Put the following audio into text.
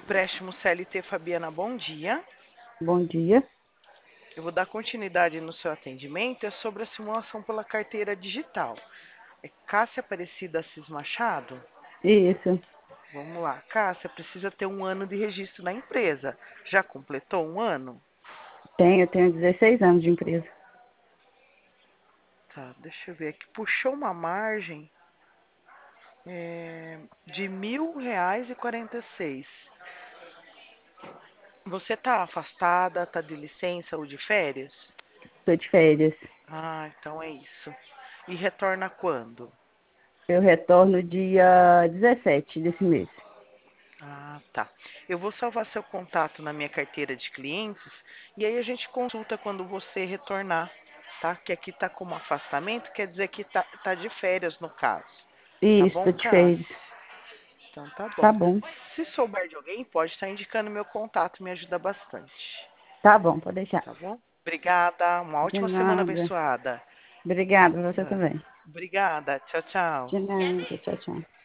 Empréstimo CLT Fabiana, bom dia. Bom dia. Eu vou dar continuidade no seu atendimento, é sobre a simulação pela carteira digital. É Cássia Aparecida Assis Machado? Isso. Vamos lá. Cássia, precisa ter 1 ano de registro na empresa. Já completou 1 ano? Eu tenho 16 anos de empresa. Tá, deixa eu ver aqui. Puxou uma margem de R$ 1.000,46. Você está afastada, está de licença ou de férias? Estou de férias. Ah, então é isso. E retorna quando? Eu retorno dia 17 desse mês. Ah, tá. Eu vou salvar seu contato na minha carteira de clientes e aí a gente consulta quando você retornar, tá? Que aqui tá como afastamento, quer dizer que tá de férias no caso. Tá Isso, bom, estou de férias. Cássio? Então tá Tá bom. bom. Se souber de alguém, pode estar indicando meu contato, me ajuda bastante. Tá bom, pode deixar. Tá bom? Obrigada, uma De ótima semana nada. abençoada. Obrigada, você Tá. também. Obrigada, tchau, tchau. De nada. Tchau, tchau.